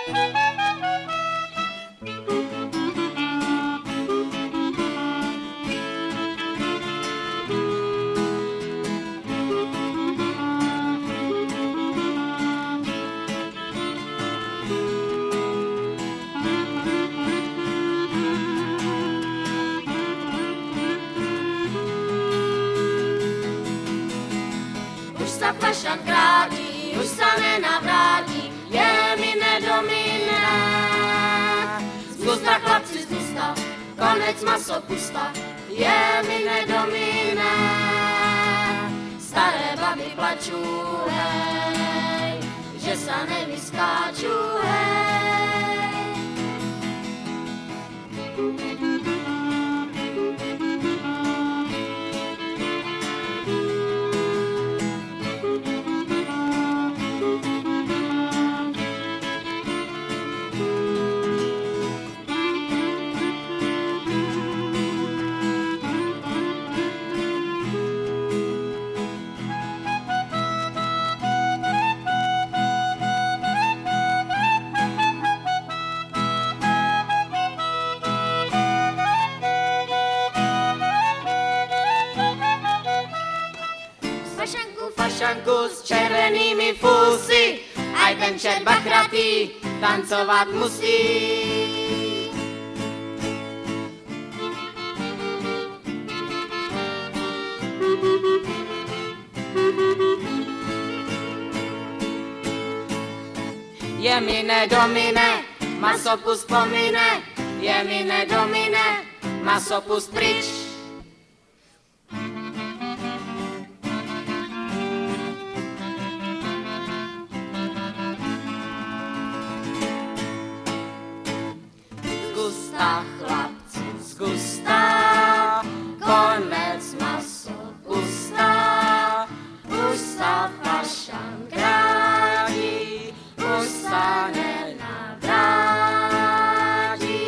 Fašan krátí, už se nenavrátí, je mi nedomine. Zgusta chlapci, zgusta, konec maso pusta, je mi nedomine. Staré baby plačú, hej, že sa nevyskáču, hej. Fašanku s červenými fusy, aj ten čert bachratý tancovat musí. Je mi nedomine, masopust pomine, je mi nedomine, masopust pryč. Chlapci z gusta, konec maso pusta, už sa fašan krátí, už sa nenavráti.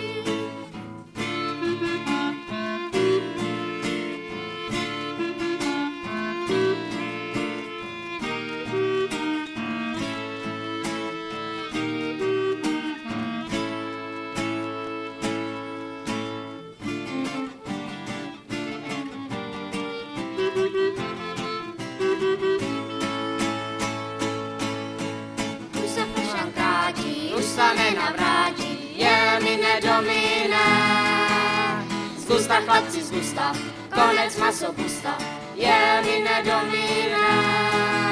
Už sa nenavrátí, je mi nedomine. Zgusta chlapci, zgusta, konec maso pusta, je mi nedomine.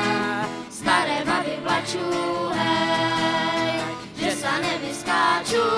Staré baby plačú, hej, že sa nevyskáču.